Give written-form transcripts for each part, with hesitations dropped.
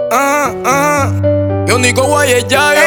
Mi único guay es Yayo.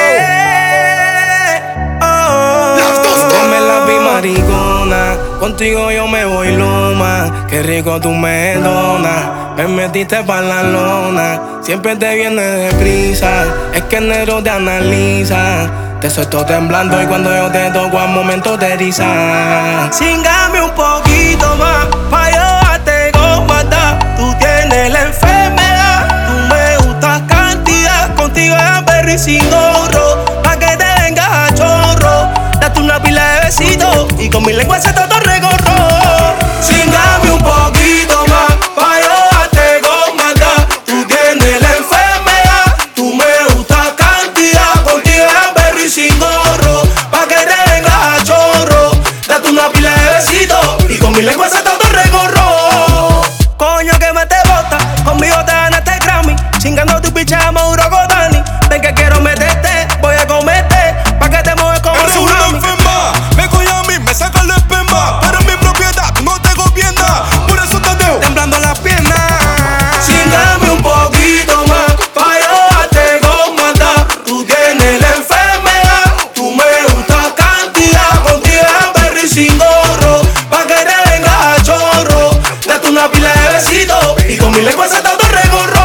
Dame la pimaricona, contigo yo me voy loma. Qué rico tú me donas, me metiste pa' la lona. Siempre te viene deprisa, es que el negro te analiza. Te suelto temblando y cuando yo te toco al momento te eriza. Chingame un poquito más, pa' yo darte gomata. Tú tienes la enfermedad, tú me gustas cantidad. Contigo es perro y sin gorro, pa' que te vengas a chorro. Date una pila de besitos y con mi lengua se todo recorro. Chingame un poquito más, pa' yo darte gomata. Tú tienes la enfermedad, tú me gustas cantidad. Contigo es perro y sin gorro, pa' que te vengas a chorro. Date una pila de besitos y con mi lengua se todo recorro. Coño que me te bota, conmigo te ganaste Grammy. Chingando tu picha Mauro Godani. Ven que quiero meterte, voy a comerte, pa' que te mueves como Eres una enferma, me coge a mí, me saca la esperma. Pero es mi propiedad, no te gobierna, por eso te dejo temblando las piernas. Chingame un poquito más, pa' yo darte gomata. Tú tienes la enfermedad, tú me gustas cantidad. Contigo es perro y sin gorro, pa' que te vengas a chorro. Date una pila de besitos y con mi lengua se todo recorro.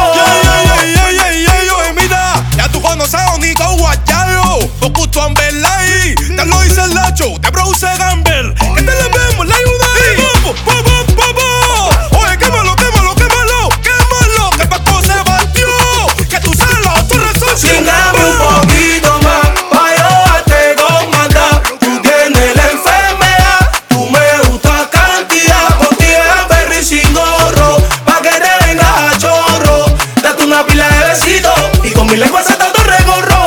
Mira, ya tú conoces a Nico Guayayo, Oculto Ambelay, te lo dice el Lacho, te produce Gamber. Que te le vemos, la ayuda ahí. Oye, quémalo, que Paco se batió. Que tú sabes los otros resortes. Chingame un poquito más, pa' yo darte gomata. Tú tienes la enfermedad, tú me gustas cantidad. Contigo es perro y sin gorro, pa' que te vengas a chorro. Date una pila de besitos y con mi lengua se todo recorro.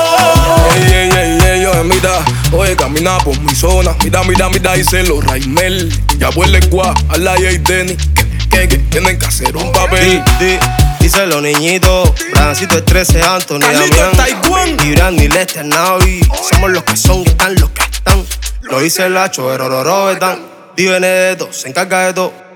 Mira, oye, camina por mi zona. Mira, dice los Raimel. Ya vuelve gua, a la y Denny. Que tienen que hacer un papel. Dice los niñitos, Brancito el 13, Anthony, Carlito Damián, Taiwán, y Brandy, Lester, Navi. Somos los que son y están los que están. Lo dice el Lacho, Rororo, están. Di Benedetto, se encarga de todo.